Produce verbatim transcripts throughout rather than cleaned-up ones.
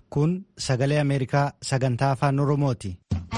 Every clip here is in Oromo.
Kun sagalee Ameerikaa sagantaa afaan Oromooti.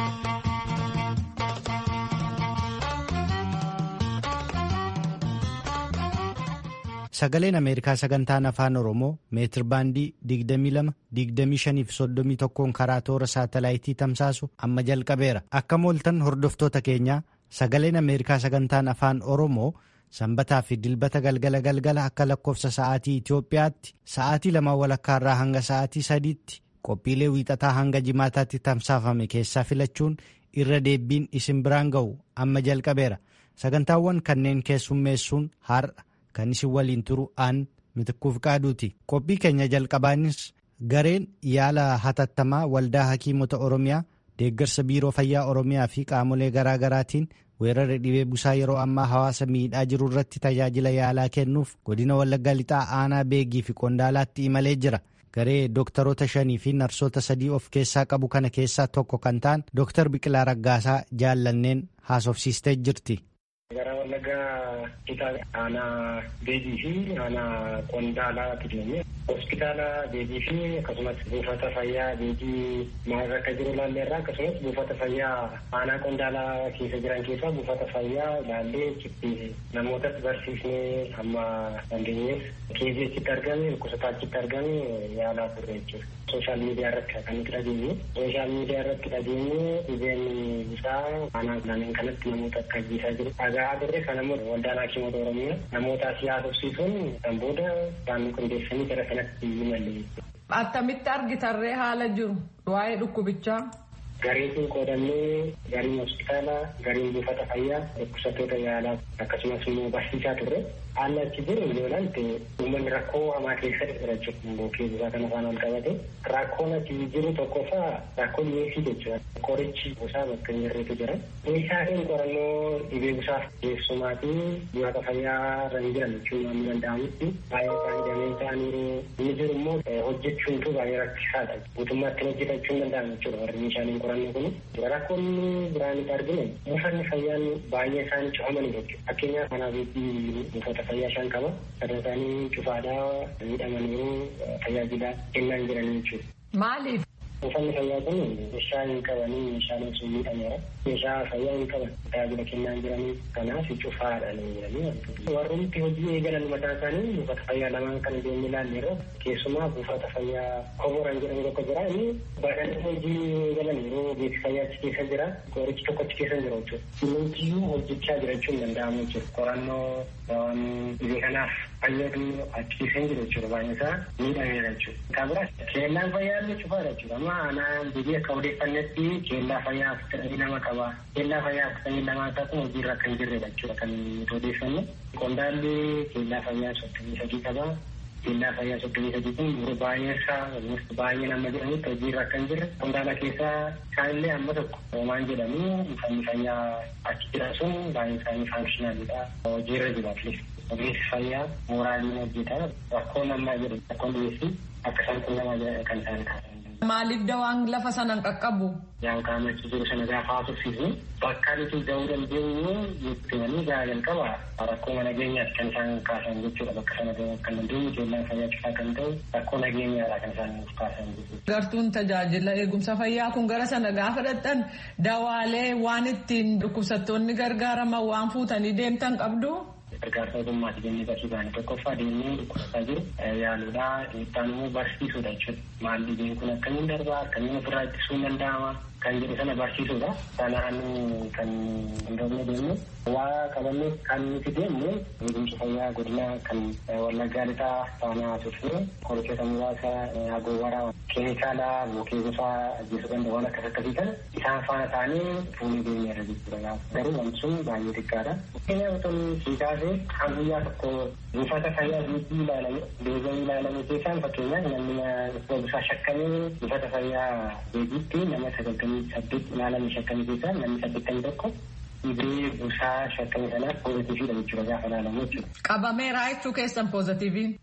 Sagaleen Ameerikaa sagantaan afaan Oromoo meetir baandii digdamii lama digdamii shanii fi soddomii tokkoon karaa toora saatalaayitii tamsaasu amma jalqabeera. Akka mooltan hordoftoota keenyaa sagaleen Ameerikaa sagantaan afaan Oromoo sanbataa fi dilbata galgala galgala akka lakkoofsa sa'aatii Itoophiyaatti sa'aatii lama walakkaarraa hanga sa'aatii sadiitti qophiilee wiixataa hanga jimaataatti tamsaafame keessaa filachuun irra deebiin isin biraan ga'u amma jalqabeera. Sagantaawwan kanneen keessummeessuun har'a kan isin waliin turu aan Mitikkuuf Qaaduuti. Qophii keenya jalqabaanis gareen yaala hatattamaa waldaa hakiimota Oromiyaa deeggarsa biiroo fayyaa Oromiyaa fi qaamolee garaa garaatiin weerara dhibee busaa yeroo ammaa hawaasa miidhaa jiru irratti tajaajila yaalaa kennuuf godina Wallaggaa Lixaa aanaa Beegii fi Qondaalaatti imalee jira. Garee dooktaroota shanii fi narsoota sadii of keessaa qabu kana keessaa tokko kan ta'an Dooktar Biqilaa Raggaasaa jaallanneen haasofsiistee jirti. Gara Wallaggaa Lixaa aanaa Beegii fi aanaa Qondaalaatti deemee hospitaala Beegii fi akkasumas buufata fayyaa Beegii maal akka jiru ilaalleerra akkasumas buufata fayyaa aanaa Qondaalaa keessa jiran keessaa buufata fayyaa ilaallee achitti namootas barsiisnee amma dandeenyeef keezii achitti argame dhukkubsataa achitti argame yaalaa turre jechuudha. Sooshaal miidiyaa irratti kan nuti dhageenye sooshaal miidiyaa irratti dhageenye dhibeen isaa aanaa kanneen kanatti namoota akka ajjeesaa jiru dhagaa turre kanammoo waldaan hakiimota Oromiyaa namoota siyaasofsiisuun kan booda isaanii qindeessanii gara kanatti imalle. Attamitti argitarree haala jiru waa'ee dhukkubichaa? Gariin qoodannee gariin hospitaala gariin buufata fayyaa dhukkubsattoota yaalaa akkasumas immoo barsiisaa turre haala achi jiru yoo ilaalte uummanni rakkoo hamaa keessa jira jechuudha. Keessaa kan afaan ol qabate rakkoon achi jiru tokkoffaa rakkoo dhiyeessii jechuudha. Qorichi busaa bakka hin jirretu jira. Meeshaaleen qorannoo dhibee busaaf keessumaa fi buufata fayyaa irra hin jiran jechuun waan danda'amutti baay'ee isaanii dameen ta'aniiru. Inni jiru immoo hojjechuuntu baay'ee rakkisaadha. Guutummaatti hojjetachuun hin danda'amu jechuudha warri meeshaaleen qorannoo kun. Rakkoonni biraanis arginu buufanni fayyaan baay'ee isaanii cufamanii jechuudha. Fakkeenyaaf kanaa beekii buufata fayyaa shan qaba. Sadan isaanii cufaadhaa miidhamaniiru tajaajila kennaa hin jiranii jechuudha. Maaliif? Buufanni fayyaa kun meeshaa hin qabanii meeshaaleen sun miidhameera. Meeshaa fayyaa hin qaban tajaajila kennaa hin jiranii kanaaf cufaadhaan hin jiranii. Warroonni hojii eegalan mataa isaanii buufata fayyaa lamaan kan deemnee ilaalleerra keessumaa buufata fayyaa Koboran jedhamu tokko jira. Inni baadhanii hojii eegalan yeroo beeksisa fayyaa achi keessa jira. Qorichi tokko achi keessa jira jechuudha. Kunuunsiyyuu hojjechaa jiraachuu hin danda'amu jechuudha. Qorannoo waan dhibee kanaaf fayyadu achi keessa hin jiru jechuudha. Baay'een isaa miidhameera jechuudha. Kan biraas keellaan fayyaa illee cufaadha jechuudha. Aanaa Beegii akka odeeffannetti keellaa fayyaa afurtamii lama qaba. Keellaa fayyaa afurtamii lamaa isaa kun hojiirra kan jirredha jechuudha kan nuti odeeffanne. Qondaalli keellaa fayyaa soddomii sadii qaba. Keellaa fayyaa soddomii sadii kun yeroo baay'ee isaa baay'ee nama jedhamutti hojiirra kan jirre. Qondaala keessaa isaanillee amma tokko hoomaan jedhamu uffanni fayyaa achi jiran sun baay'ee isaanii faankishinaaliidha. Hojiirra jiru atleast. Ogeessi fayyaa mooraaliin hojjeta. Rakkoon ammaa jedhu rakkoon dhiyeessii akka isaan quunnamaa jiran kan isaan taasisan. Maaliif dawaan lafa sanaan qaqqabu? Yaan qaamachi jiru sana gaafa haasofsiisu bakka nuti ga'uu dandeenyu nutti himanii gahaa jalqaba rakkoo nageenyaati kan isaan kaasan jechuudha. Bakka sana ga'uu kan dandeenyu keellaan fayyaa cufaa kan ta'u rakkoo nageenyaadha kan isaan nuuf kaasan jechuudha. Gartuun tajaajila eegumsa fayyaa kun gara sana gaafa dhaqxan dawaalee waan ittiin dhukkubsattoonni gargaaraman waan fuutanii deemtan qabdu? Gargaarsa ogummaati jennee bakki baane tokkoffaa deemnee dhukkubsataa jiru yaaluudha. Itti immoo barsiisuudha jechuudha. Maal dhibeen kun akkamiin darbaa akkamiin ofirraa ittisuun danda'ama kan jedhu sana barsiisuudha. Sanaan kan hundoofnee deemnu waa qabannee kan nuti deemnu eegumsa fayyaa godinaa kan Wallaggaa Lixaa faana turre qorichoota muraasa agowwaraa keemikaala mukkee gosaa ajjeesuu danda'u waan akkas akkasii kana isaan faana ta'anii fuunee deemneerra jechuudha. Garuu wanti sun baay'ee xiqqaadha. Fakkeenyaaf otoo siikaasee kan guyyaa tokko buufata fayyaa biitii ilaalame deebi'ee ilaalame keessaan fakkeenyaaf namni busaa shakkamee buufata fayyaa Beegiitti nama sagaltamii saddeet ilaalame shakkamee keessaa namni saddeettamii tokko dhibee busaa shakkamee sanaaf poozitiiviidha jechuudha gaafa ilaalamu jechuudha. Qabameeraa jechuu keessan poozitiiviin?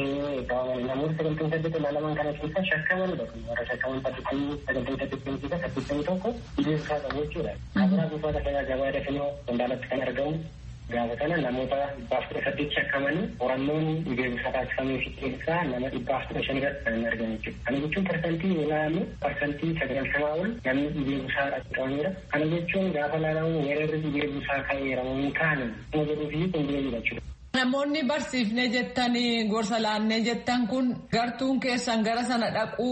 Namoonni sagaltamii saddeet ilaalaman kana keessaa shakkamanidha. Warra shakkaman saddeettamii sagaltamii saddeettamii keessaa saddeettamii tokko dhibee busaa qabu jechuudha. Kabiraa buufata fayyaa gabaa dafinoo Qondaalatti kan argamu Gaafa kana namoota dhibbaaf kudha saddeet shakkamanii qorannoon dhibee busaa taasifamee fi keessaa nama dhibbaaf kudha shan irratti kan argamu jechuudha. Kana jechuun parsantii olaanu parsantii sagaltamaa ol namni dhibee busaa qabameera. Kana jechuun gaafa laalamu weerarri dhibee busaa ka'eera hin kaane nama jedhuu fi qindeebiidha jechuudha. Namoonni barsiifnee jettanii gorsa laannee jettan kun gartuun keessan gara sana dhaquu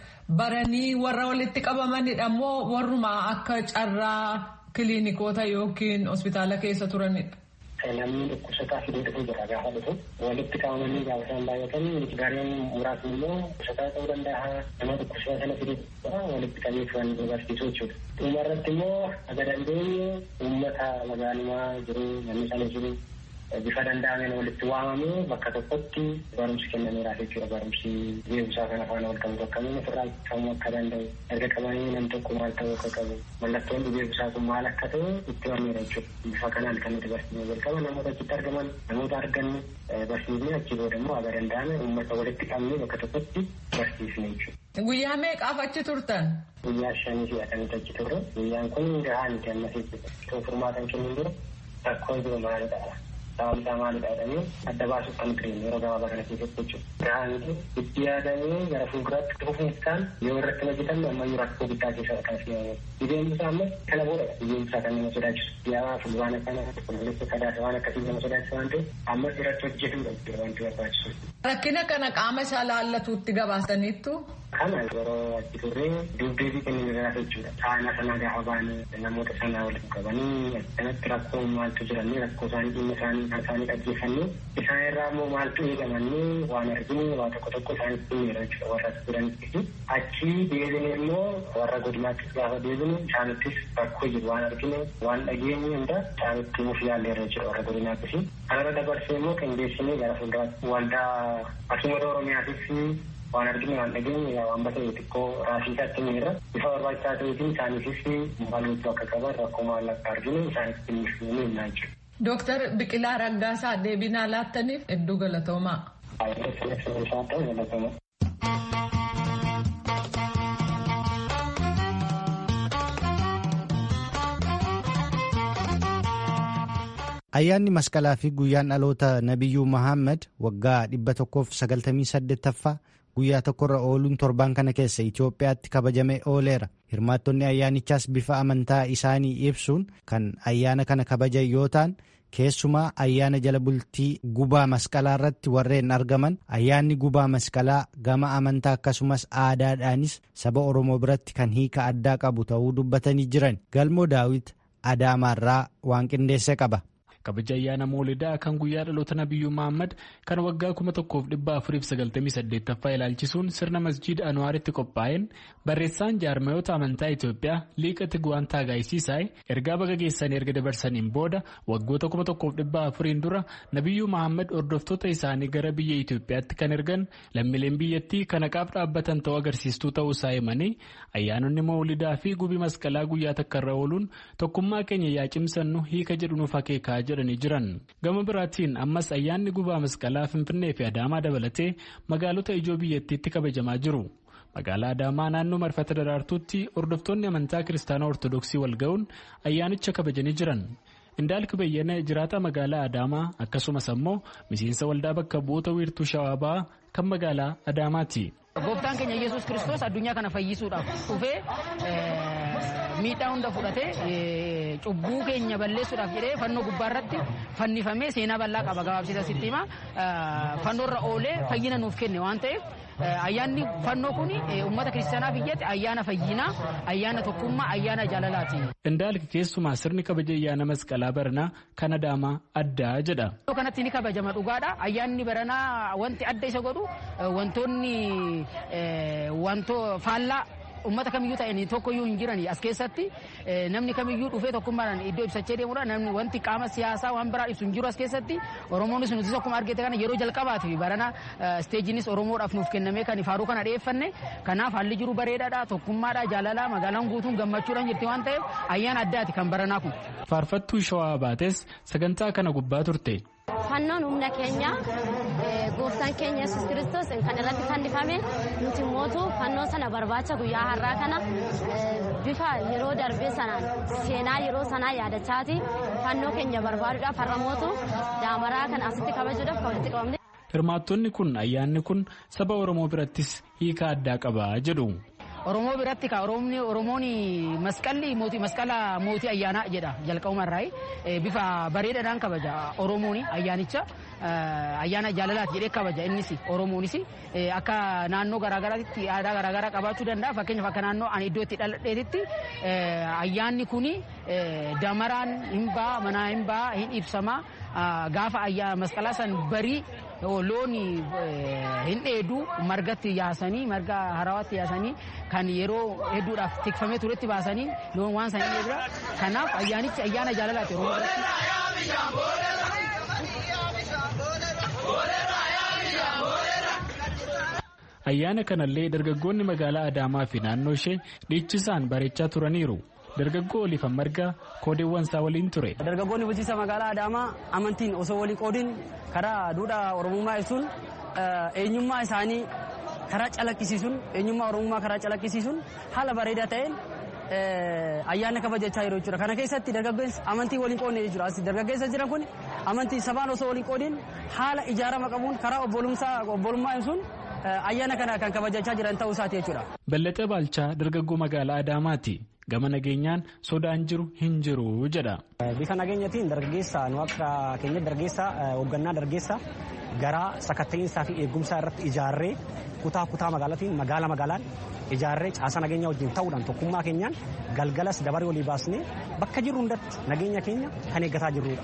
baranii warra walitti qabamanidha moo warruma akka carraa kiliinikoota yookiin hospitaala keessa turanidha? Namni dhukkubsataa fidee dhufuu jira gaafa dhufu walitti qabamanii gaafa isaan baay'atan gareen muraasni immoo dhukkubsataa ta'uu danda'a nama dhukkubsataa sana fidee walitti qabee kan barsiisuu jechuudha. Dhuma irratti immoo aga dandeenye uummata magaalumaa jiru namni sana jiru bifa danda'ameen walitti waamamee bakka tokkotti barumsi kennameera jechuudha. Barumsi dhibee busaa kana faana wal qabatu akkamiin ofirraa qabuu akka danda'u erga qabamee namni tokko maal ta'uu akka qabu mallattoon dhibee busaa kun maal akka ta'u itti himameera jechuudha. Bifa kanaan kan nuti barsiisnee jalqaba namoota achitti argaman namoota arganne barsiisnee achi booda immoo aga danda'ame uummata walitti qabnee bakka tokkotti barsiisne jechuudha. Guyyaa meeqaaf achi turtan? Guyyaa shanii fi akkamitti achi turre guyyaan kun gahaa miti amma jechuudha. Furmaatan kennuun dura rakkoon jiru maalidha? Saawwan isaa maalidha jedhamee adda baasuuf kan tureen yeroo gabaabaa kana keessatti jechuudha. Gahaanti itti yaadamee gara fuulduraatti dhufuun isaan yoo irratti hojjetan ammayyuu rakkoo guddaa keessa kan fi'amee. Dhibeen busaa ammas kana boodadha. Dhibeen busaa kan nama sodaachisu. Yaa fulbaana kana qulqulleessa sadaasa waan akkasii nama sodaachisu waan ta'eef ammas irratti hojjetuudha jechuudha wanti barbaachisu. Rakkina kana qaama isaa laallatuutti gabaastaniittu? Kana yeroo achi turree dubdeebii kennuu irraa jechuudha. Saana sana gaafa baane namoota sana walitti qabanii akkanatti rakkoo maaltu jiranii rakkoo isaanii dhimma isaanii kan isaanii dhaggeeffannee isaan irraa immoo maaltu eegamanii waan arginu waa tokko tokko isaanitti himeera jechuudha warra turanitti. Achi deebine immoo warra godinaattis gaafa deebine isaanittis rakkoo jiru waan arginu waan dhageenye hunda isaanitti himuuf yaalleerra jechuudha warra godinaattis. Kanarra dabarsee immoo qindeessinee gara fuulduraatti waldaa Hakiimota Oromiyaatis waan arginu waan dhageenye waan batee xiqqoo raasii isaatti miira bifa barbaachisaa ta'eetiin isaaniifis maal gochuu akka qaban rakkoo maal akka arginu isaanitti himuu himnaa jechuudha. Dooktar Biqilaa Raggaasaa deebii nuuf laattaniif hedduu galatoomaa. Ayyaanni masqalaa fi guyyaan dhaloota Nabiyyuu Muhammad waggaa dhibba tokkoof sagaltamii saddeettaffaa guyyaa tokkorra ooluun torbaan kana keessa Itoophiyaatti kabajamee ooleera. Hirmaattonni ayyaanichaas bifa amantaa isaanii ibsuun kan ayyaana kana kabajan yoo ta'an keessumaa ayyaana jala bultii gubaa masqalaa irratti warreen argaman ayyaanni gubaa masqalaa gama amantaa akkasumas aadaadhaanis saba Oromoo biratti kan hiika addaa qabu ta'uu dubbatanii jiran. Galmoo Daawit Adaamaarraa waan qindeesse qaba. Kabaja ayyaana Moolidaa kan guyyaa dhaloota Nabiyyuu Muhammad kan waggaa kuma tokkoof dhibba afuriif sagaltamii saddeettaffaa ilaalchisuun sirna masjiida Anwaaritti qophaa'een barreessaan jaarmayoota amantaa Itoophiyaa Liiqa Tigwaan Taagaayisiisaay ergaa baga geessanii erga dabarsaniin booda waggoota kuma tokkoof dhibba afuriin dura Nabiyyuu Muhammad hordoftoota isaanii gara biyya Itoophiyaatti kan ergan lammiileen biyyattii kan haqaaf dhaabbatan ta'uu agarsiistuu ta'uu isaa himanii ayyaanonni Moolidaa fi gubii masqalaa guyyaa takkarra ooluun tokkummaa keenya yaa cimsannu hiika jedhu nuuf akeekaa jedhanii jiran. Gama biraatiin ammas ayyaanni gubaa masqalaa Finfinnee fi Adaamaa dabalatee magaalota ijoo biyyattiitti kabajamaa jiru. Magaalaa Adaamaa naannoo marfata daraartuutti hordoftoonni amantaa kiristaanaa ortodoksii wal ga'uun ayyaanicha kabajanii jiran. Indaalki Bayyana jiraata magaalaa Adaamaa akkasumas ammoo miseensa waldaa bakka bu'oota wiirtuu Shawaabaa kan magaalaa Adaamaati. Gooftaan keenya Yesuus Kiristoos addunyaa kana fayyisuudhaaf dhufee miidhaa hunda fudhatee cubbuu keenya balleessuudhaaf jedhee fannoo gubbaarratti fannifamee seenaa bal'aa qaba gabaabsita sitti hima fannoorra oolee fayyina nuuf kenne waan ta'eef ayyaanni fannoo kun uummata kiristaanaa biyyatti ayyaana fayyinaa ayyaana tokkummaa ayyaana jaalalaati. Indaalki keessumaa sirni kabaja ayyaana masqalaa baranaa kan Adaamaa addaa jedha. Iddoo kanatti ni kabajama dhugaadha. Ayyaanni baranaa wanti adda isa godhu wantoonni wanto faallaa ummata kamiyyuu ta'anii tokkoyyuu hin jirani as keessatti namni kamiyyuu dhufee tokkummaadhaan iddoo ibsachee deemudha. Namni wanti qaama siyaasaa waan biraa ibsu hin jiru as keessatti. Oromoonis nuti akkuma argite kana yeroo jalqabaati barana isteejiinis Oromoodhaaf nuuf kennamee kan faaruu kana dhiyeeffanne. Kanaaf haalli jiru bareedaadha, tokkummaadha, jaalalaa, magaalaan guutuun gammachuudhaan jirti waan ta'eef ayyaana addaati kan baranaa kun. Faarfattuu Shawaa Baates sagantaa kana gubbaa turte. Fannoon humna keenya gooftaan keenya Yesuus Kiristoos kan irratti fannifame nuti mootu fannoo sana barbaacha guyyaa har'aa kana bifa yeroo darbee sanaan seenaa yeroo sanaa yaadachaati fannoo keenya barbaaduudhaaf har'a mootu daamaraa kan asitti kabajuudhaaf kan walitti qabamne. Hirmaattonni kun ayyaanni kun saba Oromoo birattis hiika addaa qaba jedhu. Oromoo biratti ka Oromoon masqalli mootii masqala mootii ayyaanaa jedha jalqabumarraa bifa bareedaadhaan kabaja Oromoon ayyaanicha ayyaana jaalalaati jedhee kabaja innis Oromoonis akka naannoo garaagaraatti aadaa garaagaraa qabaachuu danda'a fakkeenyaaf akka naannoo ani iddoo itti dhaladheetitti ayyaanni kun damaraan hin ba'a manaa hin ba'a hin ibsama gaafa ayyaana masqalaa san barii loon hin dheedu margatti yaasanii marga harawaatti yaasanii kan yeroo hedduudhaaf tikfamee turetti baasanii loon waan san hin dheedudha kanaaf ayyaanichi ayyaana jaalalaati Oromoo biratti. Ayyaana kanallee dargaggoonni magaalaa Adaamaa fi naannoo ishee dhiichisaan bareechaa turaniiru. Dargaggoo Olifan Margaa koodeewwan isaa waliin ture. Dargaggoonni bulchiinsa magaalaa Adaamaa amantiin osoo walii qoodiin karaa duudhaa Oromummaa ibsuun eenyummaa isaanii karaa calaqqisiisuun eenyummaa Oromummaa karaa calaqqisiisuun haala bareedaa ta'een ayyaana kabajachaa jiru jechuudha. Kana keessatti dargaggeessi amantii waliin qoodne jechuudha. As dargaggeessa jiran kun amantii sabaan osoo waliin qoodiin haala ijaarama qabuun karaa obbolummaa ibsuun ayyaana kana kan kabajachaa jiran ta'uu isaati jechuudha. Ballaxee Baalchaa dargaggoo magaalaa Adaamaati. Gama nageenyaan sodaan jiru hin jiru jedha. Bifa nageenyatiin dargaggeessa nu akka keenya dargaggeessa hoggannaa dargaggeessa garaa sakatta'iinsaa fi eegumsaa irratti ijaarree kutaa kutaa magaalaatiin magaala magaalaan ijaarree caasa nageenyaa wajjin ta'uudhaan tokkummaa keenyaan galgalas dabaree olii baasnee bakka jirru hundatti nageenya keenya kan eeggataa jirrudha.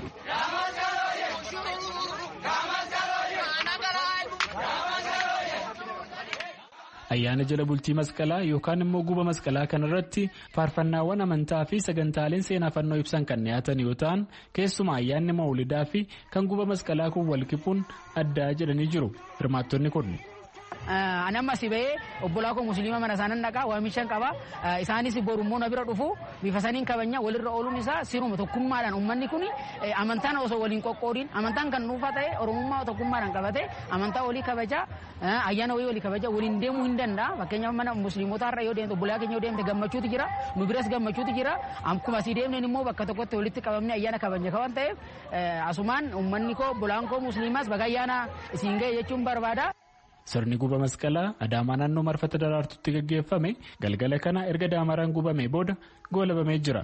Ayyaana jala bultii masqalaa yookaan immoo guba masqalaa kanarratti faarfannaawwan amantaa fi sagantaaleen seenaa fannoo ibsan kan dhiyaatan yoo ta'an keessumaa ayyaanni mawlidaa fi kan guba masqalaa kun wal kipuun addaa jedhanii jiru hirmaattonni kun. Ani amma si bahee obbolaa koo musliima mana isaanan dhaqaa waamishan qaba isaanis borummoo na bira dhufu bifa saniin kabanya walirra ooluun isaa siruma tokkummaadhaan uummanni kun amantaan osoo waliin qoqqoodiin amantaan kan dhuunfaa ta'e Oromummaa tokkummaadhaan qabate amantaa walii kabaja ayyaana wayii walii kabaja waliin deemuu hin danda'a fakkeenyaaf mana musliimotaa irra yoo deemte obbolaa keenya yoo deemte gammachuutu jira nu biras gammachuutu jira akkuma asii deemneen immoo bakka tokkotti walitti qabamne ayyaana kabanya kawan ta'eef asumaan uummanni koo obbolaan koo musliimaas baga ayyaana isiin ga'e jechuun barbaada. Sirni guba masqalaa Adaamaa naannoo marfata daraartutti gaggeeffame galgala kana erga daamaraan gubamee booda goolabamee jira.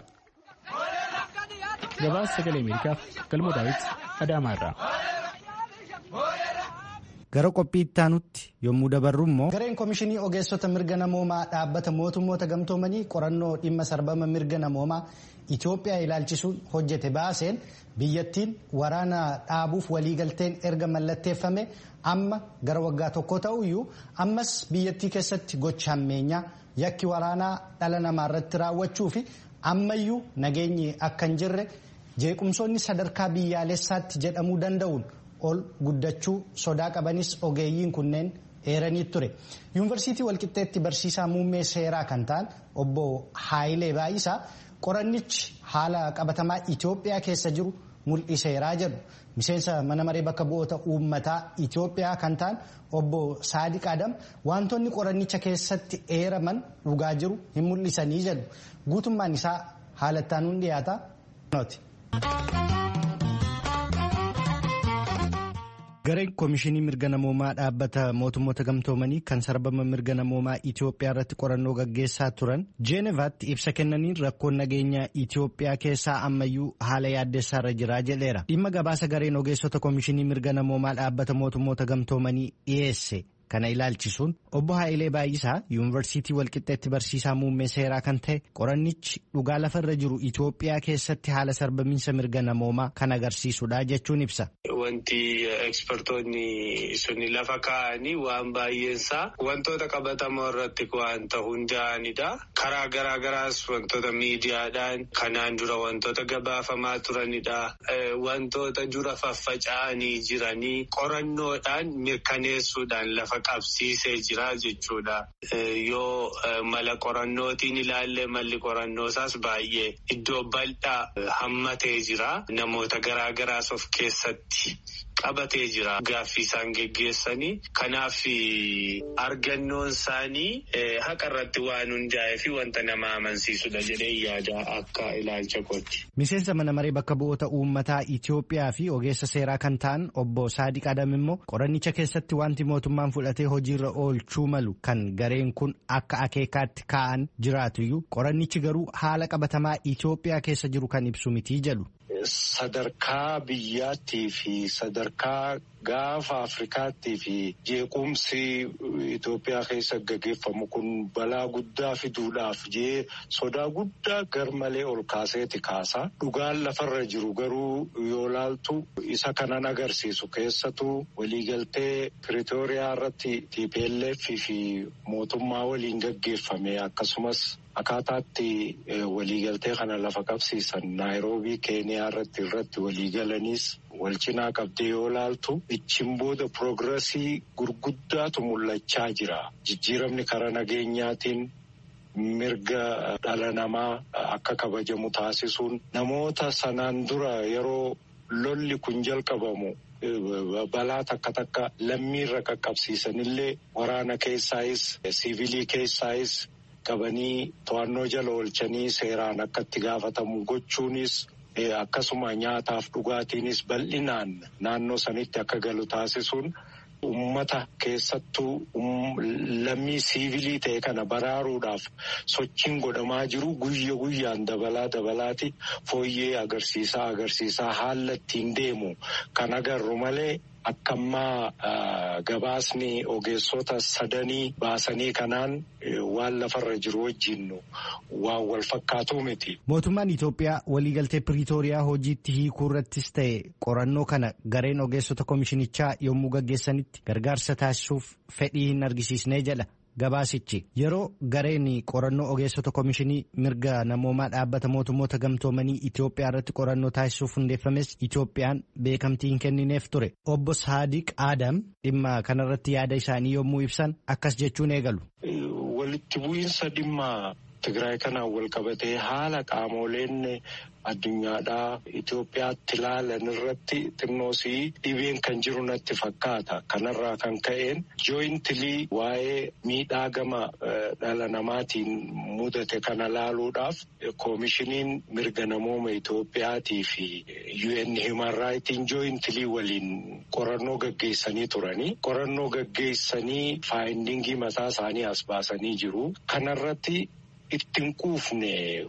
Gabaasa sagalee Ameerikaaf Galmoo Daawit Adaamaa irraa. Gara qophii itti aanutti yommuu dabarru immoo gareen komishinii ogeessota mirga namoomaa dhaabbata mootummoota gamtoomanii qorannoo dhimma sarbama mirga namoomaa Itoophiyaa ilaalchisuun hojjete baaseen biyyattiin waraana dhaabuuf waliigalteen erga mallatteeffame amma gara waggaa tokko ta'uyyuu ammas biyyattii keessatti gocha hammeenyaa yakki waraanaa dhala namaa irratti raawwachuu fi ammayyuu nageenyi akka hin jirre jeequmsoonni sadarkaa biyyaalessaatti jedhamuu danda'uun ol guddachuu sodaa qabanis ogeeyyiin kunneen eeranii ture. Yuunivarsiitii Walqixxeetti barsiisaa muummee seeraa kan ta'an obbo Haayilee Baayisaa qorannichi haala qabatamaa Itoophiyaa keessa jiru mul'iseeraa jedhu. Miseensa mana maree bakka bu'oota uummataa Itoophiyaa kan ta'an obbo Saadiq Adam wantoonni qorannicha keessatti eeraman dhugaa jiru hin mul'isanii jedhu. Guutummaan isaa haalattaanuun dhiyaata. Gareen komishinii mirga namoomaa dhaabbata mootummoota gamtoomanii kan sarbama mirga namoomaa Itoophiyaa irratti qorannoo gaggeessaa turan Jeenevaatti ibsa kennaniin rakkoon nageenya Itoophiyaa keessaa ammayyuu haala yaaddessaarra jiraa jedheera. Dhimma gabaasa gareen ogeessota komishinii mirga namoomaa dhaabbata mootummoota gamtoomanii dhiyeesse kana ilaalchisuun obbo Haayilee Baayisaa Yuunivarsiitii Walqixxeetti barsiisaa muummee seeraa kan ta'e qorannichi dhugaa lafarra jiru Itoophiyaa keessatti haala sarbamiinsa mirga namoomaa kan agarsiisudha jechuun ibsa. Wanti ekspertoonni suni lafa kaa'anii waan baay'eensaa wantoota qabatamoo irratti wanta hundaa'anidha. Karaa garaa garaas wantoota miidiyaadhaan kanaan dura wantoota gabaafamaa turanidha. Wantoota dura faffaca'anii jiranii qorannoodhaan mirkaneessuudhaan lafa qabsiisee jira jechuudha. Yoo mala qorannootiin ilaalle malli qorannoosaas baay'ee iddoo bal'aa hammatee jira. Namoota garaa garaas of keessatti qabatee jira gaaffii isaan geggeessanii. Kanaaf argannoon isaanii haqa irratti waan hundaa'ee fi wanta nama amansiisudha jedhee yaada akka ilaalcha kooti. Miseensa mana maree bakka bu'oota uummataa Itoophiyaa fi ogeessa seeraa kan ta'an obbo Saadiq Adam immoo qorannicha keessatti wanti mootummaan fudhatee hojiirra oolchuu malu kan gareen kun akka akeekaatti kaa'an jiraatuyyuu qorannichi garuu haala qabatamaa Itoophiyaa keessa jiru kan ibsu mitii jedhu. Sadarkaa biyyaattii fi sadarkaa gaafa Afrikaattii fi jeequmsi Itoophiyaa keessa gaggeeffamu kun balaa guddaa fiduudhaaf jee sodaa guddaa garmalee ol kaaseeti kaasa. Dhugaan lafarra jiru garuu yoo laaltu isa kanan agarsiisu keessatu waliigaltee Piriitooriyaa irratti T P L F fi mootummaa waliin gaggeeffame akkasumas akkaataatti waliigaltee kana lafa qabsiisan Naayiroobii Keeniyaa irratti irratti waliigalanis wal cinaa qabdee yoo laaltu ichiin booda piroogirasii gurguddaatu mul'achaa jira. Jijjiiramni karaa nageenyaatiin mirga dhala namaa akka kabajamu taasisuun namoota sanaan dura yeroo lolli kun jalqabamu balaa takka takka lammiirra qaqqabsiisanillee waraana keessaayis siivilii keessaayis qabanii to'annoo jala oolchanii seeraan akkatti gaafatamu gochuunis akkasuma nyaataaf dhugaatiinis bal'inaan naannoo sanitti akka galu taasisuun ummata keessattuu lammii siivilii ta'e kana baraaruudhaaf sochiin godhamaa jiru guyya guyyaan dabalaa dabalaati fooyyee agarsiisaa agarsiisaa haala ittiin deemu kan agarru malee akka ammaa gabaasni ogeessota sadanii baasanii kanaan waan lafarra jiru wajjin waan wal fakkaatu miti. Mootummaan Itoophiyaa waliigaltee Piriitooriyaa hojiitti hiikuu irrattis ta'e qorannoo kana gareen ogeessota komishinichaa yommuu gaggeessanitti gargaarsa taasisuuf fedhii hin argisiisnee jedha. Gabaasichi yeroo gareen qorannoo ogeessota komishinii mirga namoomaa dhaabbata mootummoota gamtoomanii Itoophiyaa irratti qorannoo taasisuuf hundeeffames Itoophiyaan beekamtii hin kennineef ture. Obbo Saadiq Adam dhimma kanarratti yaada isaanii yommuu ibsan akkas jechuun eegalu. Walitti bu'iinsa dhimma Tigraay kanaan wal qabatee haala qaamoleen addunyaadhaa Itoophiyaatti ilaalan irratti xinnoosii dhibeen kan jiru natti fakkaata. Kanarraa kan ka'een jooyintilii waa'ee miidhaa gama dhala namaatiin mudate kana laaluudhaaf koomishiniin mirga namooma Itoophiyaatii fi U N Human Rights jooyintilii waliin qorannoo gaggeessanii turanii. Qorannoo gaggeessanii faayindingii mataa isaanii as baasanii jiru. Kanarratti ittiin quufne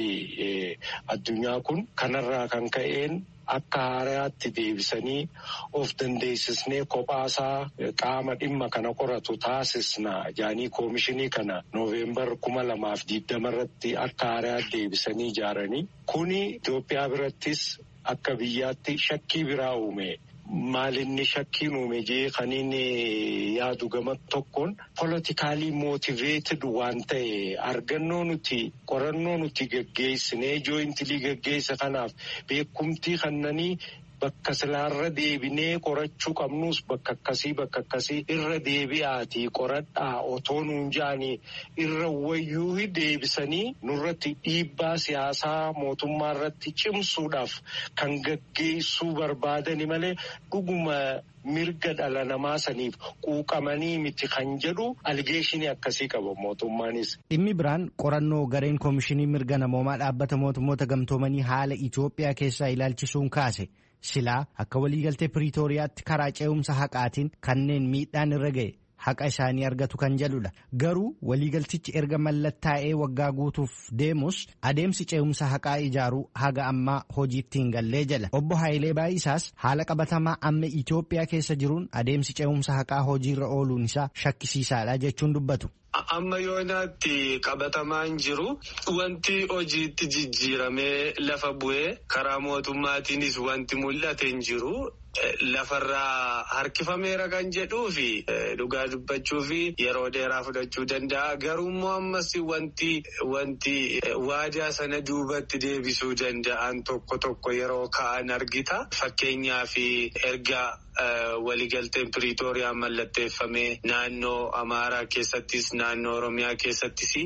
warri addunyaa kun kanarraa kan ka'een akka haaraatti deebisanii of dandeessisnee kophaasaa qaama dhimma kana qoratu taasisna jaanii koomishinii kana nooveembar kuma lamaaf digdama irratti akka haaraatti deebisanii ijaaranii kuni Itoophiyaa birattis akka biyyaatti shakkii biraa uume. Maalinni shakkiin uume jee kan inni yaadu gama tokkoon politikaalii mootiveeted waan ta'e argannoo nuti qorannoo nuti gaggeessinee jooyintilii gaggeessa kanaaf beekumtii kannanii bakka silaarra deebinee qorachuu qabnus bakka akkasii bakka akkasii irra deebi'aatii qoradhaa otoo nuun jaanii irra wayyuu deebisanii nurratti dhiibbaa siyaasaa mootummaa irratti cimsuudhaaf kan gaggeessuu barbaadani malee dhuguma mirga dhala namaa saniif quuqamanii miti kan jedhu aligeeshinii akkasii qaba mootummaanis. Dhimmi biraan qorannoo gareen koomishinii mirga namoomaa dhaabbata mootummoota gamtoomanii haala Itoophiyaa keessaa ilaalchisuun kaase. Silaa akka waliigaltee Piriitooriyaatti karaa ce'umsa haqaatiin kanneen miidhaan irra ga'e haqa isaanii argatu kan jedhudha. Garuu waliigaltichi erga mallattaa'ee waggaa guutuuf deemus adeemsi ce'umsa haqaa ijaaruu haga ammaa hojiitti hin gallee jedha. Obbo Haayilee Baayisaas haala qabatamaa amma Itoophiyaa keessa jiruun adeemsi ce'umsa haqaa hojiirra ooluun isaa shakkisiisaadha jechuun dubbatu. Amma yoonaatti qabatamaan jiru wanti hojiitti jijjiiramee lafa bu'ee karaa mootummaatiinis wanti mul'ate hin jiru. Lafarraa harkifameera kan jedhuu fi dhugaa dubbachuu fi yeroo dheeraa fudhachuu danda'a. Garuu immoo ammas wanti wanti waadaa sana duubatti deebisuu danda'an tokko tokko yeroo ka'an argita. Fakkeenyaaf erga waliigalteen Piriitooriyaa mallatteeffamee naannoo Amaaraa keessattis naannoo Oromiyaa keessattis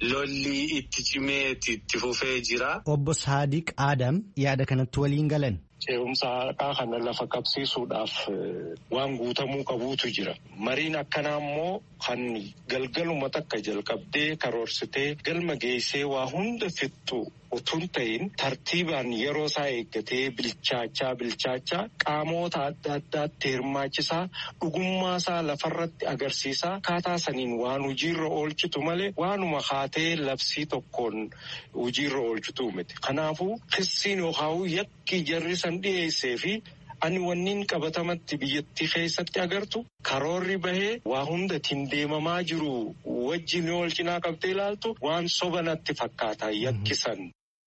lolli itti cimee itti fufee jira. Obbo Saadiq Adam yaada kanatti waliin galan. ce'umsa haqaa kana lafa qabsiisuudhaaf waan guutamuu qabuutu jira. Mariin akkanaa immoo kan galgaluma takka jalqabdee karoorsitee galma geessee waa hunda fixxu utuun ta'in tartiibaan yeroo isaa eeggatee bilchaachaa bilchaachaa qaamoota adda addaatti hirmaachisaa dhugummaa isaa lafarratti agarsiisaa akkaataa saniin waan hojiirra oolchitu malee waanuma haatee labsii tokkoon hojiirra oolchitu miti. Kanaafuu kissiin yookaan yakki jarri san dhiyeessee fi ani wanniin qabatamatti biyyattii keessatti agartu karoorri bahee waa hunda ittiin deemamaa jiru wajjin wal cinaa qabdee ilaaltu waan sobanatti fakkaata yakkisan.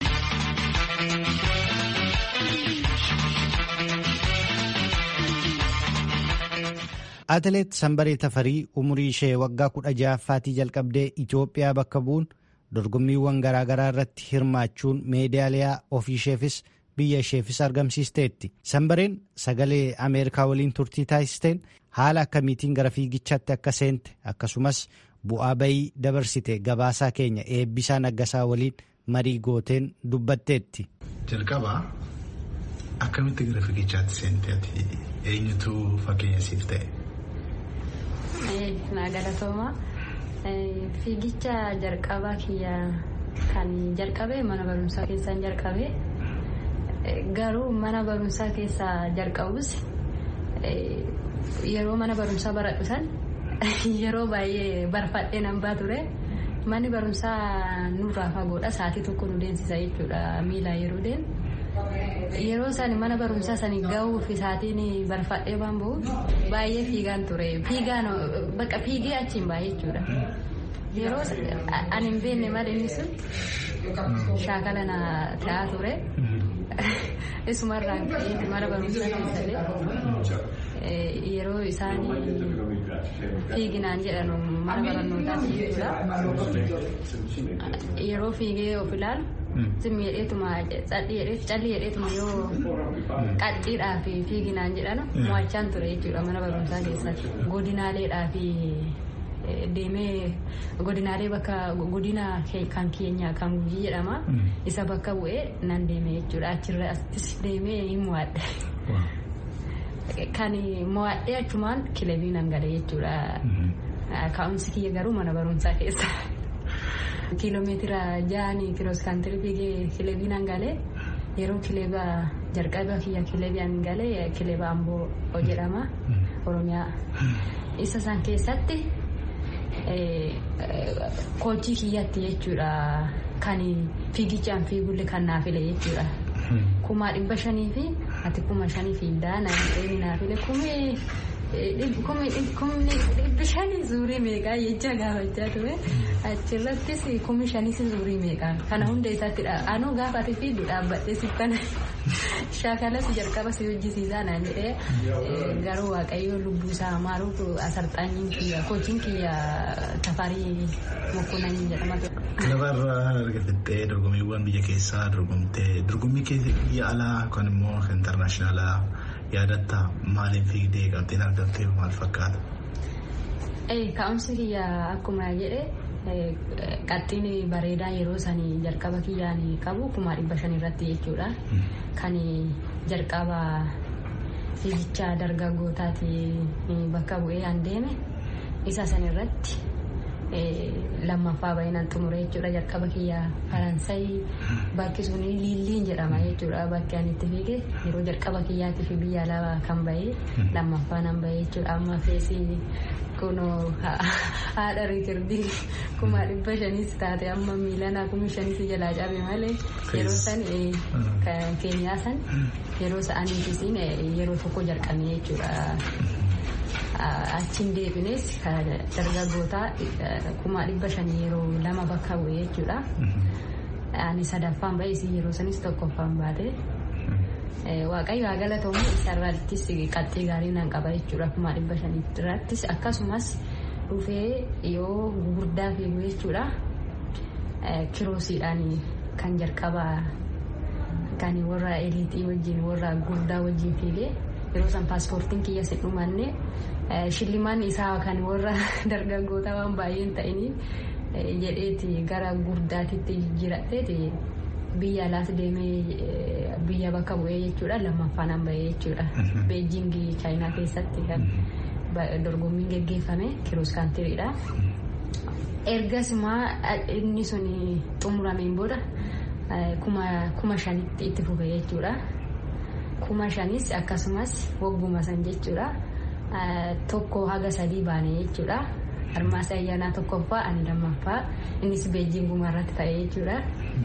Atileet Sanbaree Tafarii umurii ishee waggaa kudha ja'affaatii jalqabdee Itoophiyaa bakka bu'uun dorgommiiwwan garaagaraa irratti hirmaachuun meedaaliyaa ofiisheefis biyya isheefis argamsiisteetti. Sanbareen sagalee Ameerikaa waliin turtii taasisteen haala akkamiitiin gara fiigichaatti akka seente akkasumas bu'aa bayii dabarsite gabaasaa keenya Eebbisaa Naggasaa waliin marii gooteen dubbatteetti. Jalqabaa akkamitti gara fiigichaatti seente ati eenyutu fakkeenya siif ta'e? Naa galatooma. Fiigicha jalqabaa kiyya kan jalqabe mana barumsaa keessaan jalqabe. Garuu mana barumsaa keessaa jalqabus yeroo mana barumsaa baradhu san yeroo baay'ee barfadhee nan baa ture. Manni barumsaa nurraa fagoodha. Sa'aatii tokko nu deemsisa jechuudha miilaa yeroo deemu. Yeroo san mana barumsaa sanii gahuuf sa'aatiin barfadhee waan bahuuf baay'ee fiigaan ture. Fiigaan bakka fiigee achiin baay'ee jechuudha. Yeroo ani hin beekne malee inni sun shaakala na ta'aa ture. Isumarraan ka'ee mana barumsaa keessallee yeroo isaan fiiginaan jedhanu mana barannootaatti jechuudha. Yeroo fiigee of ilaalu simmi jedheetuma calli jedheetuma yoo qaxxiidhaa fi fiiginaan jedhanu mo'achaan ture jechuudha mana barumsaa keessatti. Godinaaleedhaa fi deemee godinaalee bakka godina kan keenya kan Gujii jedhama isa bakka bu'ee nan deemee jechuudha. Achirrattis deemee hin mo'adhe. Kan mo'adhee achumaan kilebii nan galee jechuudha. Ka'umsi kiyya garuu mana barumsaa keessa. Kiiloomeetira ja'anii kiroos kaantirii fiigee kilebii nan galee yeroo kileba jalqaba kiyya kilebiyaan galee kileba Amboo jedhama Oromiyaa. Isa san keessatti kochii kiyyatti jechuudha kan fiigichaan fiigulle kan naafile jechuudha. Kuma dhibba shanii fi ati kuma shanii fi daana inni naafile kumee kumni dhibba shanii zuurii meeqaa jecha gaafachaa ture. Achirrattis kumi shanii zuurii meeqaa kana hunda isaatti anuu gaafa ati fiidu dhaabbadhee siffana shaakalas jalqaba si hojjisiisaa naan jedhee garuu waaqayyo lubbuu isaa maaruutu asarxaanyiin kiyya kochiin kiyya Tafarii Mokkonanii jedhama. Lafarraa argattee dorgommiiwwan biyya keessaa dorgomtee dorgommii biyya alaa yookaan immoo intarnaashinaala yaadatta maaliin fiigdee qabxiin argamtee maal fakkaata? Ka'umsi kiyya akkuma jedhe qaxxiin bareedaa yeroo sanii jalqaba kiyyaan qabu kuma dhibba shan irratti jechuudha. Kan jalqaba fiigicha dargaggootaati bakka bu'ee an deeme isa san irratti lammaffaa baay'inaan xumure jechuudha. Jalqaba kiyya Faransaay bakki sun Liilliin jedhama jechuudha. Bakki ani itti fiige yeroo jalqaba kiyyaatiif biyya alaa kan bahee lammaffaa nan bahee jechuudha. Amma feesii kunoo haadha riikirdii kuma dhibba shaniis taate amma miilanaa kuma shaniis jalaa cabe malee yeroo san keenyaa san yeroo sa'aniifisiin yeroo tokko jalqabne jechuudha. Achiin deebines dargaggootaa kuma dhibba shanii yeroo lama bakka bu'ee jechuudha. Ani sadaffaan bahee isii yeroo sanis tokkoffaan baate. Waaqayyo haa galatamu isarrattis qaxxii gaarii nan qaba jechuudha. Kuma dhibba shanii irrattis akkasumas dhufee yoo gurguddaa fiigu jechuudha. Kiroosiidhaan kan jalqaba kan warra eliitii wajjin warra gurguddaa wajjin fiigee yeroo san paaspoortiin kiyya si dhumanne shillimaan isaa kan warra dargaggootaa waan baay'een ta'iniif jedheeti gara gurdaatitti jijjiiradheeti biyya alaas deemee biyya bakka bu'ee jechuudha lammaffaan an bahee jechuudha. Beejingii chaayinaa keessatti kan dorgommiin geggeeffame kiroos kaantiriidha. Ergasuma inni sun xumurameen booda kuma shanitti itti fufe jechuudha. Kuma shanis akkasumas wagguma san jechuudha. Tokko haga sadii baane jechuudha. Harmaasa ayyaanaa tokkoffaa ani lammaffaa innis beejinguma irratti ta'e jechuudha.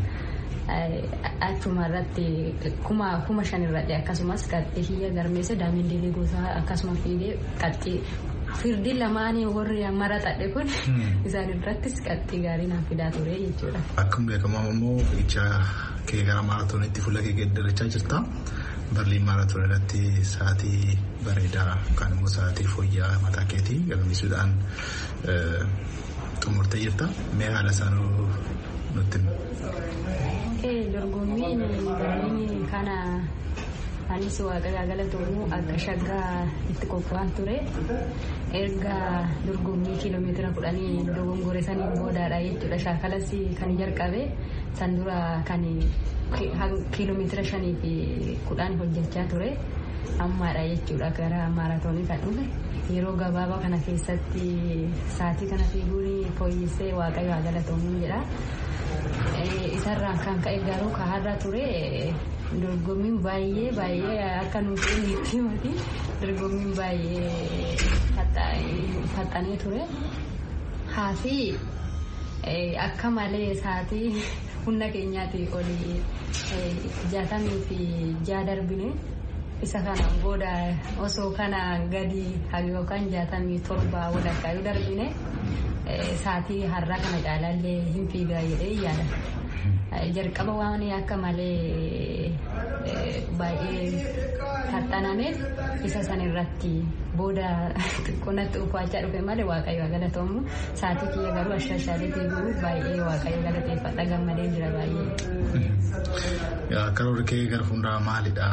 Achuma irratti kuma kuma shan irratti akkasumas qaxxii hiyya garmeessa daamiin deebii gosaa akkasumas fiigee qaxxii firdi lamaanii warri maraxadhe kun isaan irrattis qaxxii gaarii naan fidaa ture jechuudha. Akkuma beekamu immoo fiigicha kee gara maaraatooniitti fuula kee geeddarachaa jirta. Berliin maaraatoon irratti sa'aatii bareedaa yookaan immoo sa'aatii fooyya'aa mataa keetii galmeessuudhaan xumurtee jirta. Mee haala isaanii nutti himi? Dorgommiin Berliin kana anis Waaqayyo galatoomuu akka shaggaa itti qophaa'an ture. Erga dorgommii kiiloomeetira kudhanii dogongore saniin boodaadha jechuudha. Shaakalas kan jalqabe san dura kan kiiloomeetira shanii fi kudhan hojjechaa ture. Ammaadha jechuudha gara maaraatoonii kan dhufe. Yeroo gabaabaa kana keessatti sa'aatii kana fiiguun fooyyessee Waaqayyo galatoomuu jedha. Isarraan kan ka'e garuu kaharra ture dorgommiin baay'ee baay'ee akka nuti itti himati dorgommiin baay'ee faxxanee ture. Haafi akka malee sa'aatii humna keenyaatii olii jaatamii fi jaa darbine isa kana booda osoo kana gadi yookaan jaatamii torba walakkaa yoo darbine sa'aatii har'aa kana caalaallee hin fiigaa jedhee yaada. Jalqaba waan akka malee baay'ee faxxanameef isa san irratti booda xiqqoonatti uffachaa dhufe malee Waaqayyo galatoomu sa'aatii kiyya garuu ashashaalee fiiguu baay'ee Waaqayyo galateeffadha gammadee jira baay'ee. Karoorri kee gara fuulduraa maalidha?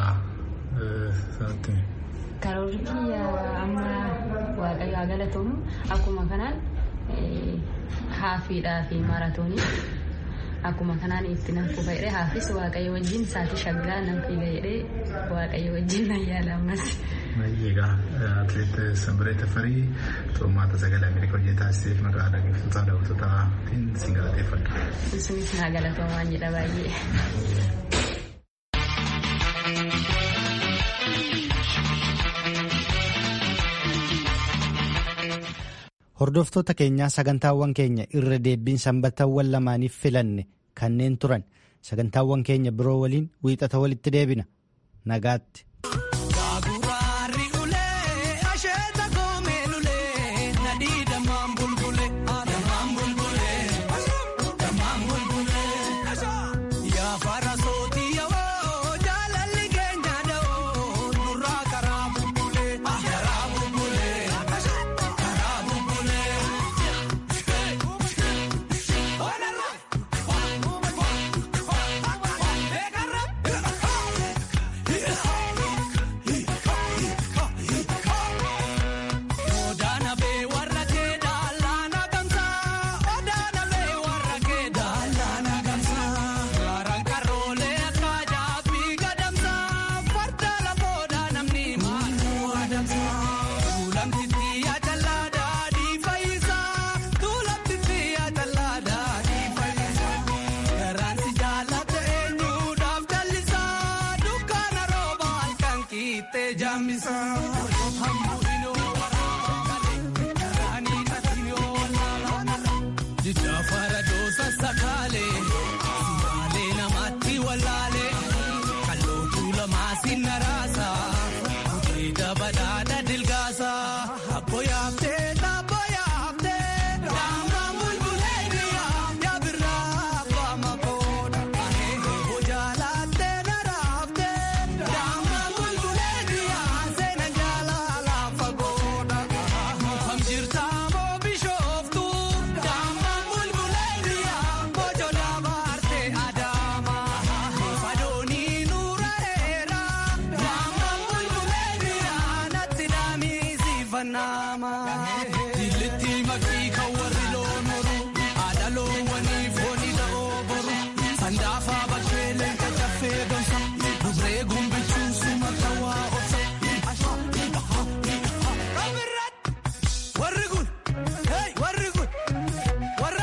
Karoorri kiyya amma Waaqayyo galatoomu akkuma kanaan haafiidhaa fi maaraatoonii akkuma kanaan itti nan fufa jedhee haafis Waaqayyo wajjin sa'aatii shaggaa nan fiiga jedhee Waaqayyo wajjin nan yaala ammas. Egaa atileet Sanbiree Tafarii xurmaata sagalee Ameerikaa hojii taasiseef maqaa dhaggeeffattoota daawwattootaan si galateeffadha. Isinis naa galatoomaa jedha baay'ee. Hordoftoota keenyaa sagantaawwan keenya irra deebiin sanbataawwan lamaaniif filanne kanneen turan sagantaawwan keenya biroo waliin wiixata walitti deebina nagaatti. Nah.